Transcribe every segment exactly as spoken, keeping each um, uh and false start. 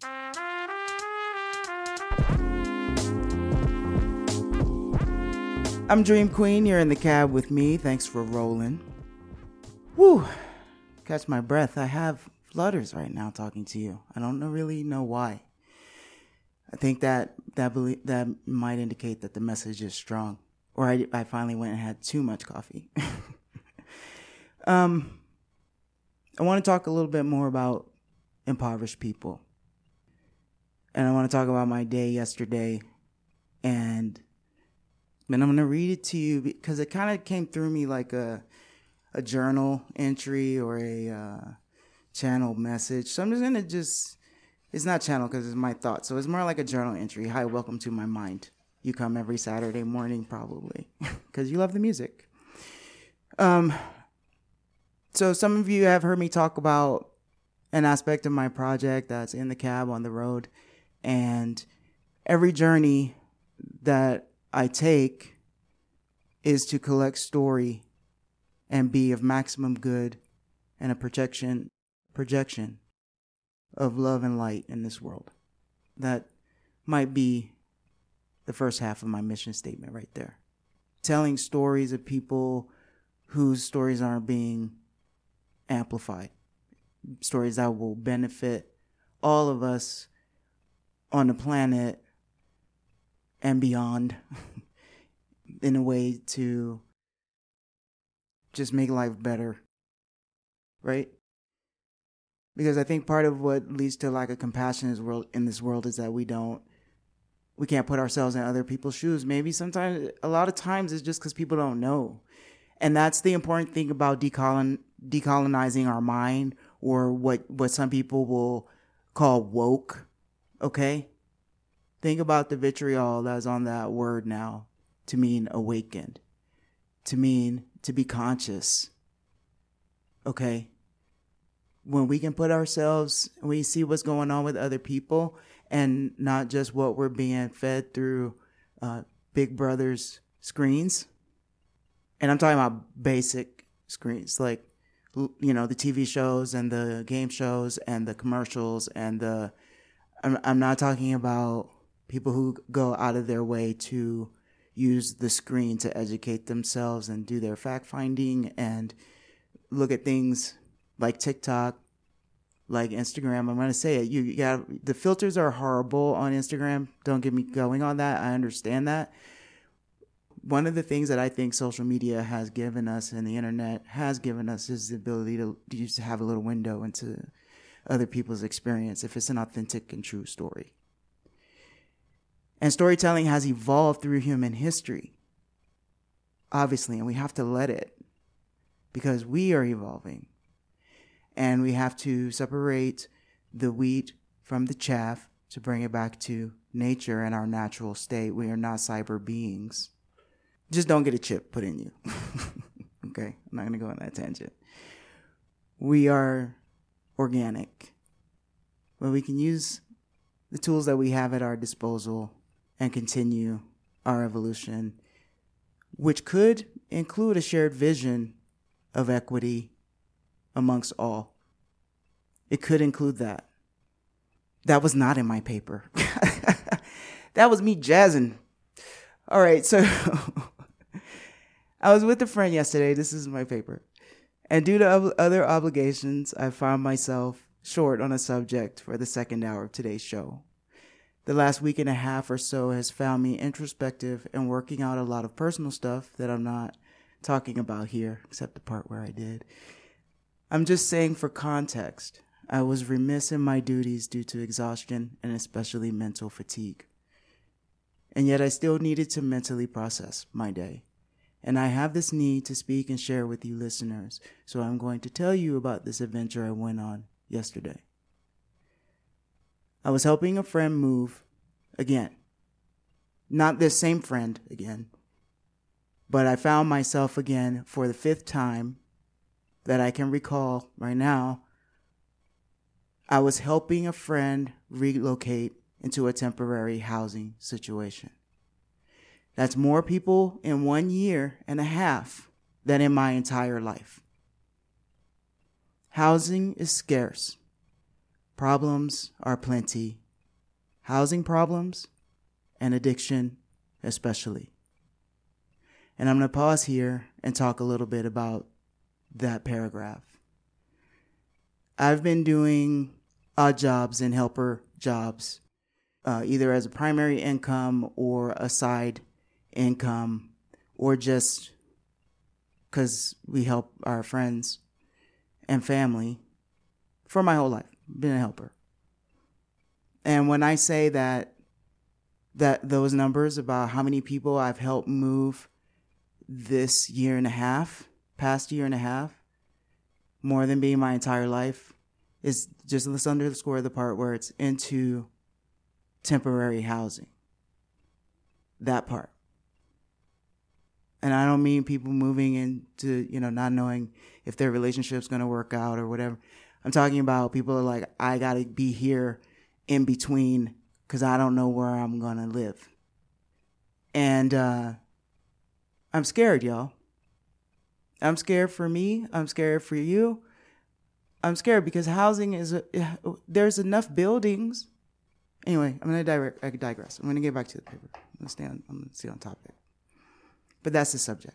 I'm Dream Queen. You're in the cab with me. Thanks for rolling. Woo! Catch my breath. I have flutters right now talking to you. I don't know, really know why. I think that that belie- that might indicate that the message is strong, or I, I finally went and had too much coffee. um, I want to talk a little bit more about impoverished people, and I want to talk about my day yesterday, and and I'm gonna read it to you because it kind of came through me like a a journal entry or a uh, channel message. So I'm just gonna just. It's not channel because it's my thoughts. So it's more like a journal entry. Hi, welcome to my mind. You come every Saturday morning probably because you love the music. Um. So some of you have heard me talk about an aspect of my project that's in the cab on the road. And every journey that I take is to collect story and be of maximum good and a projection projection of love and light in this world. That might be the first half of my mission statement right there. Telling stories of people whose stories aren't being amplified. Stories that will benefit all of us on the planet and beyond in a way to just make life better, right? Because I think part of what leads to lack of compassion in this world, in this world is that we don't, we can't put ourselves in other people's shoes. Maybe sometimes, a lot of times it's just because people don't know. And that's the important thing about decolon, decolonizing our mind, or what, what some people will call woke, okay? Think about the vitriol that's on that word now to mean awakened, to mean to be conscious, okay? When we can put ourselves, we see what's going on with other people and not just what we're being fed through uh, Big Brother's screens. And I'm talking about basic screens, like, you know, the T V shows and the game shows and the commercials and the, I'm, I'm not talking about people who go out of their way to use the screen to educate themselves and do their fact finding and look at things like TikTok, like Instagram. I'm going to say it. You, you got, the filters are horrible on Instagram. Don't get me going on that. I understand that. One of the things that I think social media has given us and the internet has given us is the ability to use to have a little window into other people's experience if it's an authentic and true story. And storytelling has evolved through human history, obviously, and we have to let it because we are evolving. And we have to separate the wheat from the chaff to bring it back to nature and our natural state. We are not cyber beings. Just don't get a chip put in you. Okay, I'm not going to go on that tangent. We are organic. But we can use the tools that we have at our disposal and continue our evolution, which could include a shared vision of equity amongst all. It could include that. That was not in my paper. That was me jazzing. All right, so I was with a friend yesterday. This is my paper. And due to ob- other obligations, I found myself short on a subject for the second hour of today's show. The last week and a half or so has found me introspective and working out a lot of personal stuff that I'm not talking about here, except the part where I did. I'm just saying for context, I was remiss in my duties due to exhaustion and especially mental fatigue. And yet I still needed to mentally process my day. And I have this need to speak and share with you listeners, so I'm going to tell you about this adventure I went on yesterday. I was helping a friend move again. Not this same friend again, but I found myself again for the fifth time that I can recall right now. I was helping a friend relocate into a temporary housing situation. That's more people in one year and a half than in my entire life. Housing is scarce. Problems are plenty. Housing problems and addiction especially. And I'm going to pause here and talk a little bit about that paragraph. I've been doing odd jobs and helper jobs, uh, either as a primary income or a side income, or just because we help our friends and family for my whole life. Been a helper. And when I say that, that those numbers about how many people I've helped move this year and a half, past year and a half, more than being my entire life, is just let's underscore the part where it's into temporary housing. That part. And I don't mean people moving into, you know, not knowing if their relationship's going to work out or whatever. I'm talking about people are like, I got to be here in between because I don't know where I'm going to live. And uh, I'm scared, y'all. I'm scared for me. I'm scared for you. I'm scared because housing is, a, there's enough buildings. Anyway, I'm going to I digress. I'm going to get back to the paper. I'm going to stay on, I'm going to stay on topic. But that's the subject.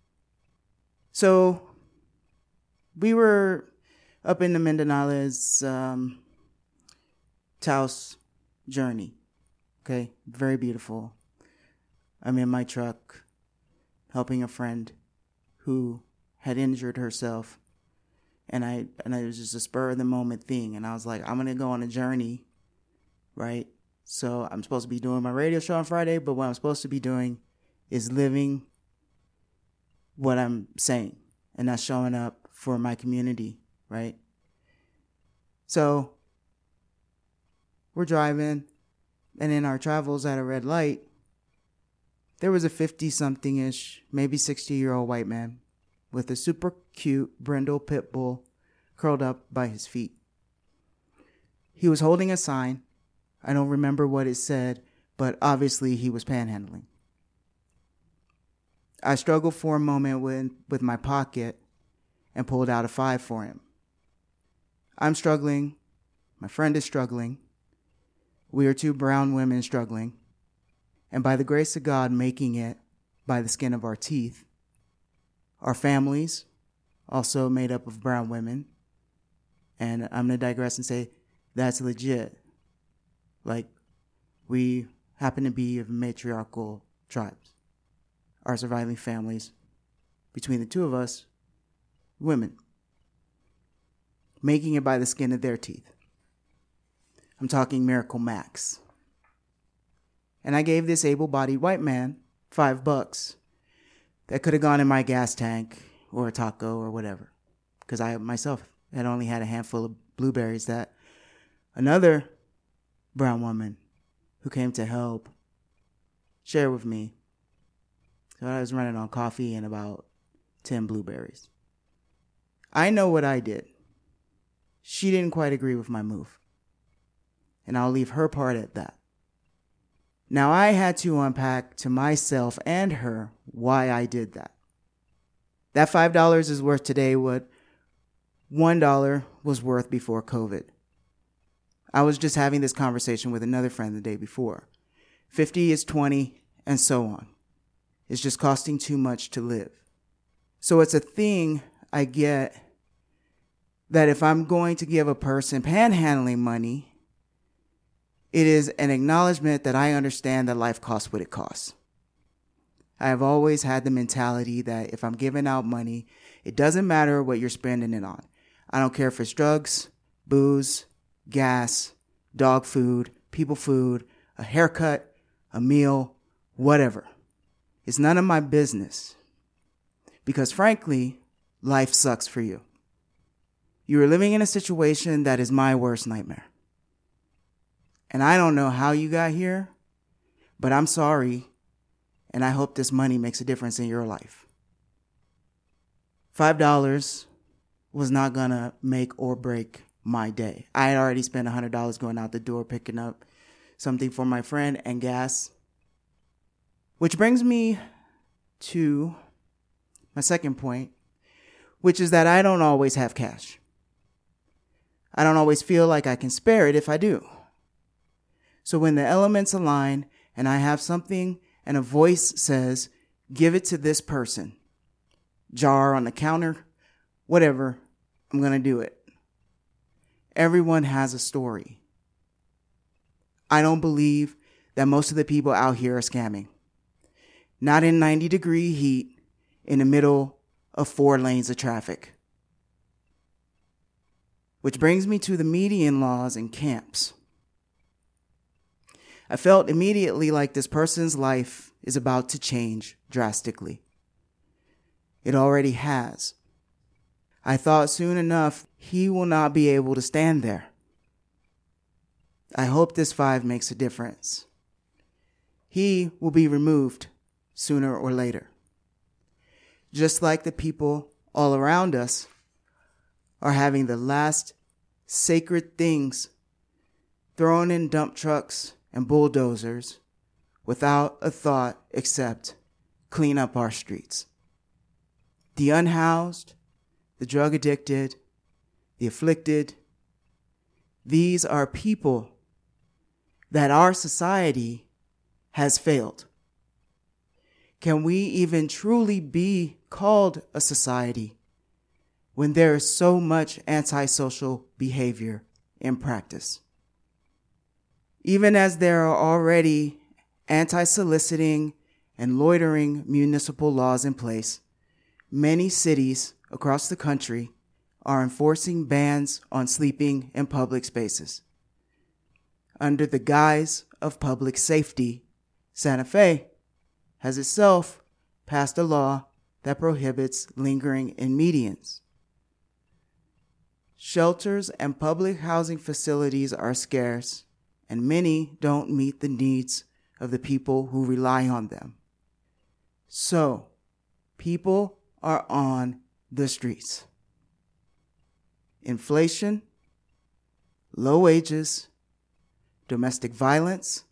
So we were up in the Mandanales um, Taos journey. Okay, very beautiful. I'm in my truck helping a friend who had injured herself. And I and it was just a spur of the moment thing. And I was like, I'm going to go on a journey, right? So I'm supposed to be doing my radio show on Friday, but what I'm supposed to be doing is living what I'm saying. And that's showing up for my community, right? So we're driving, and in our travels at a red light, there was a fifty-something-ish, maybe sixty-year-old white man with a super cute brindle pit bull curled up by his feet. He was holding a sign. I don't remember what it said, but obviously he was panhandling. I struggled for a moment with, with my pocket and pulled out a five for him. I'm struggling. My friend is struggling. We are two brown women struggling. And by the grace of God, making it by the skin of our teeth. Our families, also made up of brown women. And I'm going to digress and say that's legit. Like, we happen to be of matriarchal tribes. Our surviving families, between the two of us, women. Making it by the skin of their teeth. I'm talking Miracle Max. And I gave this able-bodied white man five bucks that could have gone in my gas tank or a taco or whatever. Because I myself had only had a handful of blueberries that another brown woman who came to help shared with me. So I was running on coffee and about ten blueberries. I know what I did. She didn't quite agree with my move. And I'll leave her part at that. Now I had to unpack to myself and her why I did that. That five dollars is worth today what one dollar was worth before COVID. I was just having this conversation with another friend the day before. fifty is twenty and so on. It's just costing too much to live. So it's a thing I get that if I'm going to give a person panhandling money, it is an acknowledgement that I understand that life costs what it costs. I have always had the mentality that if I'm giving out money, it doesn't matter what you're spending it on. I don't care if it's drugs, booze, gas, dog food, people food, a haircut, a meal, whatever. It's none of my business. Because frankly, life sucks for you. You are living in a situation that is my worst nightmare. And I don't know how you got here, but I'm sorry, and I hope this money makes a difference in your life. Five dollars was not gonna make or break my day. I had already spent one hundred dollars going out the door picking up something for my friend and gas. Which brings me to my second point, which is that I don't always have cash. I don't always feel like I can spare it if I do. So when the elements align and I have something and a voice says, give it to this person, jar on the counter, whatever, I'm going to do it. Everyone has a story. I don't believe that most of the people out here are scamming. Not in ninety degree heat in the middle of four lanes of traffic. Which brings me to the median laws and camps. I felt immediately like this person's life is about to change drastically. It already has. I thought soon enough he will not be able to stand there. I hope this five makes a difference. He will be removed sooner or later. Just like the people all around us are having the last sacred things thrown in dump trucks and bulldozers without a thought except clean up our streets. The unhoused, the drug addicted, the afflicted, these are people that our society has failed. Can we even truly be called a society when there is so much antisocial behavior in practice? Even as there are already anti-soliciting and loitering municipal laws in place, many cities across the country are enforcing bans on sleeping in public spaces. Under the guise of public safety, Santa Fe has itself passed a law that prohibits lingering in medians. Shelters and public housing facilities are scarce, and many don't meet the needs of the people who rely on them. So, people are on the streets. Inflation, low wages, domestic violence,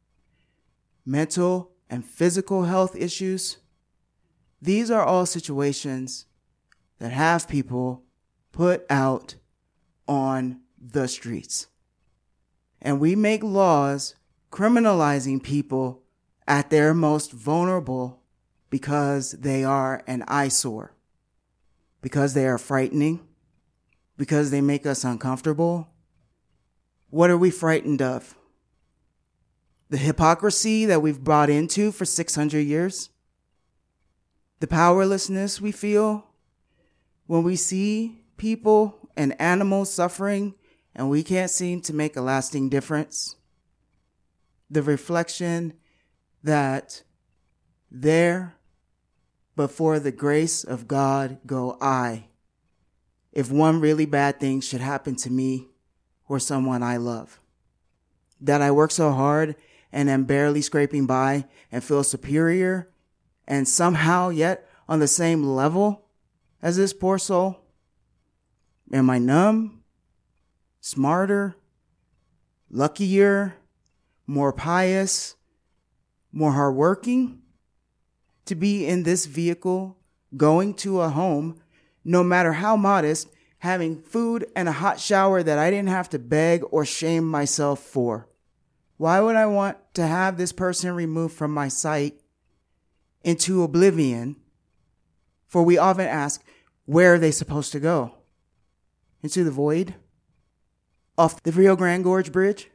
mental and physical health issues, these are all situations that have people put out on the streets. And we make laws criminalizing people at their most vulnerable because they are an eyesore, because they are frightening, because they make us uncomfortable. What are we frightened of? The hypocrisy that we've brought into for six hundred years? The powerlessness we feel when we see people and animals suffering and we can't seem to make a lasting difference? The reflection that there, but for the grace of God go I, if one really bad thing should happen to me or someone I love. That I work so hard and am barely scraping by and feel superior and somehow yet on the same level as this poor soul? Am I numb, smarter, luckier, more pious, more hardworking to be in this vehicle, going to a home, no matter how modest, having food and a hot shower that I didn't have to beg or shame myself for? Why would I want to have this person removed from my sight into oblivion? For we often ask, where are they supposed to go? Into the void? Off the Rio Grande Gorge Bridge?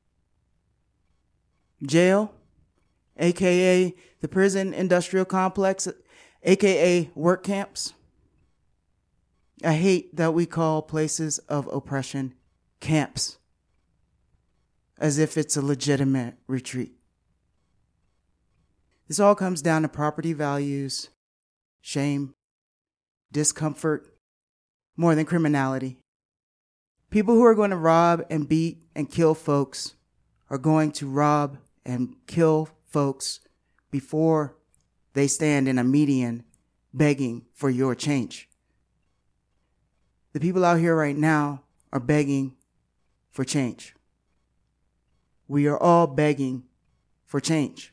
Jail? A K A the prison industrial complex? A K A work camps? I hate that we call places of oppression camps, as if it's a legitimate retreat. This all comes down to property values, shame, discomfort, more than criminality. People who are going to rob and beat and kill folks are going to rob and kill folks before they stand in a median begging for your change. The people out here right now are begging for change. We are all begging for change.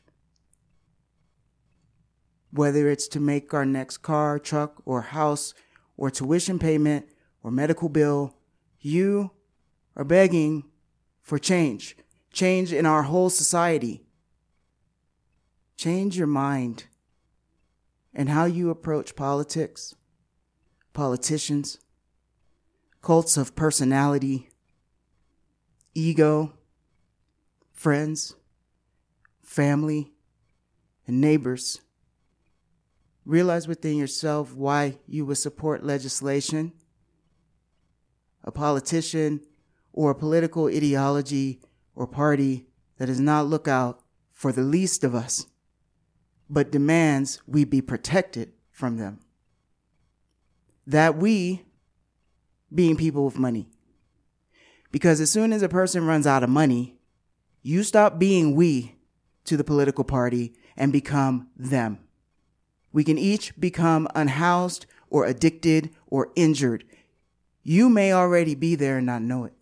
Whether it's to make our next car, truck, or house, or tuition payment, or medical bill, you are begging for change, change in our whole society. Change your mind and how you approach politics, politicians, cults of personality, ego, friends, family, and neighbors. Realize within yourself why you would support legislation, a politician, or a political ideology or party that does not look out for the least of us, but demands we be protected from them. That we being people with money. Because as soon as a person runs out of money, you stop being we to the political party and become them. We can each become unhoused or addicted or injured. You may already be there and not know it.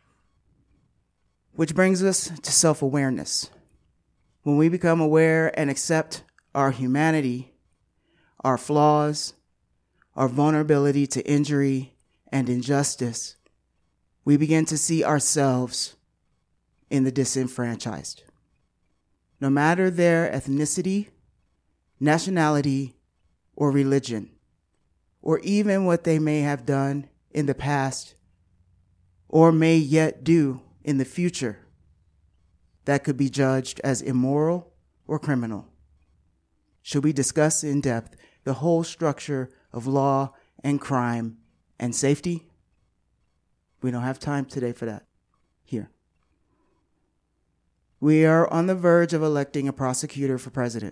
Which brings us to self-awareness. When we become aware and accept our humanity, our flaws, our vulnerability to injury and injustice, we begin to see ourselves in the disenfranchised. No matter their ethnicity, nationality, or religion, or even what they may have done in the past, or may yet do in the future, that could be judged as immoral or criminal. Should we discuss in depth the whole structure of law and crime and safety? We don't have time today for that here. We are on the verge of electing a prosecutor for president.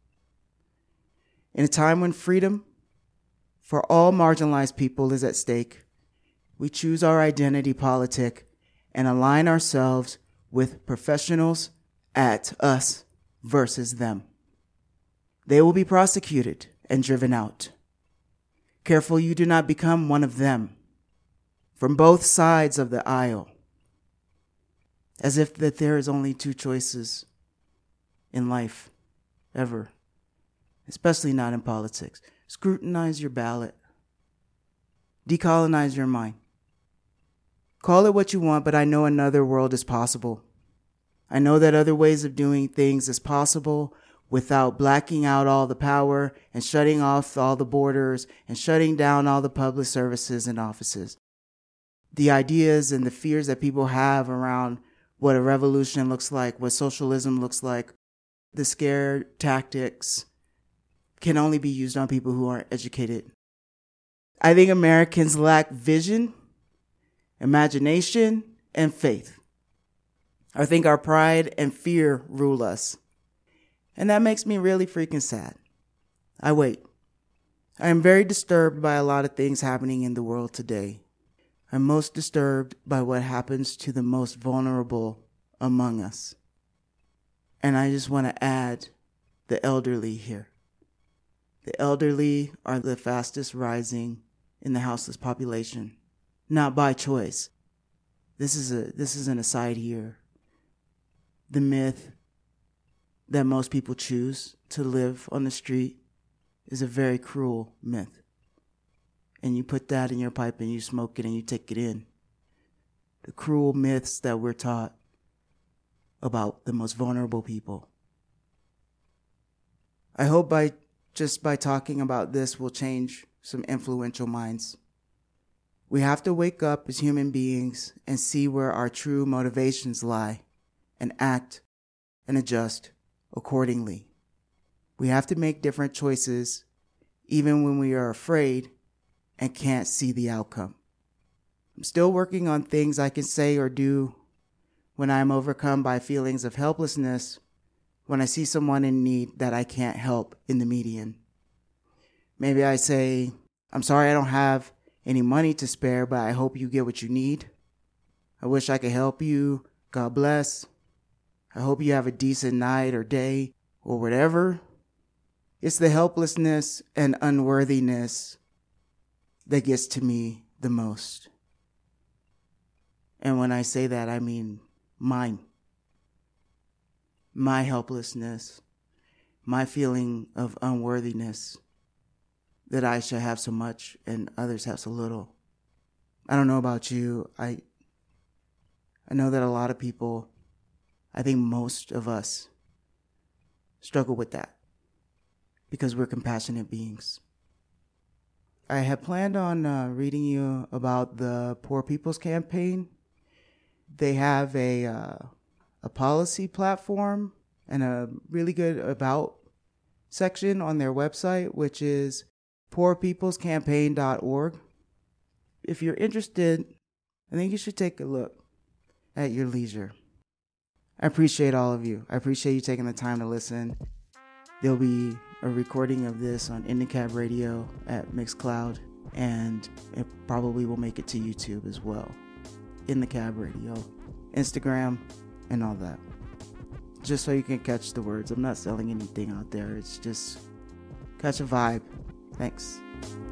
In a time when freedom for all marginalized people is at stake, we choose our identity politic and align ourselves with professionals at us versus them. They will be prosecuted and driven out. Careful you do not become one of them from both sides of the aisle, as if that there is only two choices in life, ever, especially not in politics. Scrutinize your ballot. Decolonize your mind. Call it what you want, but I know another world is possible. I know that other ways of doing things is possible without blacking out all the power and shutting off all the borders and shutting down all the public services and offices. The ideas and the fears that people have around what a revolution looks like, what socialism looks like, the scare tactics can only be used on people who aren't educated. I think Americans lack vision, imagination, and faith. I think our pride and fear rule us. And that makes me really freaking sad. I wait. I am very disturbed by a lot of things happening in the world today. I'm most disturbed by what happens to the most vulnerable among us. And I just want to add the elderly here. The elderly are the fastest rising in the houseless population, not by choice. This is a this is an aside here. The myth that most people choose to live on the street is a very cruel myth. And you put that in your pipe and you smoke it and you take it in. The cruel myths that we're taught about the most vulnerable people. I hope by just by talking about this will change some influential minds. We have to wake up as human beings and see where our true motivations lie and act and adjust accordingly. We have to make different choices even when we are afraid and can't see the outcome. I'm still working on things I can say or do when I am overcome by feelings of helplessness when I see someone in need that I can't help in the median. Maybe I say, I'm sorry I don't have any money to spare, but I hope you get what you need. I wish I could help you. God bless. I hope you have a decent night or day or whatever. It's the helplessness and unworthiness that gets to me the most. And when I say that, I mean mine. My helplessness, my feeling of unworthiness, that I should have so much and others have so little. I don't know about you. I I know that a lot of people, I think most of us, struggle with that because we're compassionate beings. I had planned on uh, reading you about the Poor People's Campaign. They have a uh, a policy platform and a really good about section on their website, which is poor people's campaign dot org. If you're interested, I think you should take a look at your leisure. I appreciate all of you. I appreciate you taking the time to listen. There'll be a recording of this on IndyCab Radio at Mixcloud, and it probably will make it to YouTube as well. In the Cab Radio, Instagram, and all that. Just so you can catch the words. I'm not selling anything out there. It's just catch a vibe. Thanks.